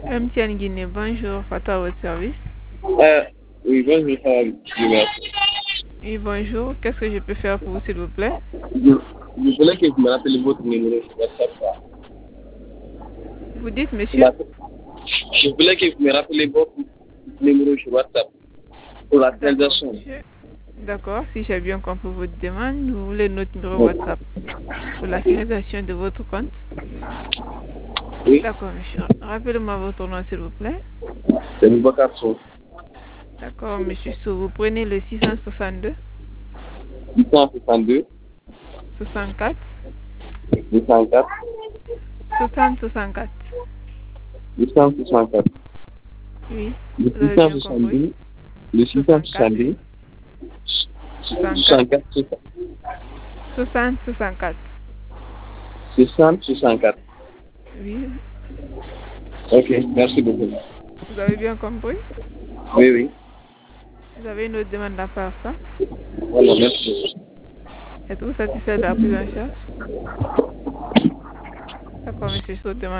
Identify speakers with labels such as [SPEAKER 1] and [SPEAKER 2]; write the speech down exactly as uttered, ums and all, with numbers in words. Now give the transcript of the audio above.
[SPEAKER 1] M T N Guinée, bonjour, Fata à votre service.
[SPEAKER 2] Euh, oui, bonjour, euh, Gilbert.
[SPEAKER 1] Oui, bonjour, qu'est-ce que je peux faire pour vous, s'il vous plaît?
[SPEAKER 2] Je, je voulais que vous me rappeliez votre numéro sur WhatsApp.
[SPEAKER 1] Vous dites,
[SPEAKER 2] Je
[SPEAKER 1] monsieur?
[SPEAKER 2] m'appelle- je voulais que vous me rappeliez votre numéro sur WhatsApp pour la
[SPEAKER 1] D'accord,
[SPEAKER 2] transaction.
[SPEAKER 1] monsieur. D'accord, si j'ai bien compris votre demande, vous voulez notre numéro
[SPEAKER 2] Oui.
[SPEAKER 1] WhatsApp pour la finalisation de votre compte.
[SPEAKER 2] Oui,
[SPEAKER 1] D'accord, monsieur. Rappelez-moi votre nom, s'il vous plaît.
[SPEAKER 2] c'est Boubacar Sow.
[SPEAKER 1] D'accord, monsieur. So, vous prenez le six cent soixante-deux,
[SPEAKER 2] huit cent soixante-deux,
[SPEAKER 1] soixante-quatre,
[SPEAKER 2] huit cent quatre,
[SPEAKER 1] soixante, soixante-quatre.
[SPEAKER 2] huit cent soixante-quatre,
[SPEAKER 1] Oui,
[SPEAKER 2] le
[SPEAKER 1] vous avez bien compris.
[SPEAKER 2] six cent soixante-deux, le
[SPEAKER 1] soixante-quatre,
[SPEAKER 2] six cent soixante-deux,
[SPEAKER 1] soixante-quatre,
[SPEAKER 2] soixante-quatre,
[SPEAKER 1] soixante, soixante-quatre.
[SPEAKER 2] soixante, soixante-quatre.
[SPEAKER 1] Oui,
[SPEAKER 2] Ok, merci beaucoup.
[SPEAKER 1] vous avez bien compris.
[SPEAKER 2] Oui, oui.
[SPEAKER 1] Vous avez une autre demande à part ça.
[SPEAKER 2] Voilà, merci beaucoup.
[SPEAKER 1] Êtes-vous satisfait de la prise en charge? D'accord, monsieur, je vous demande.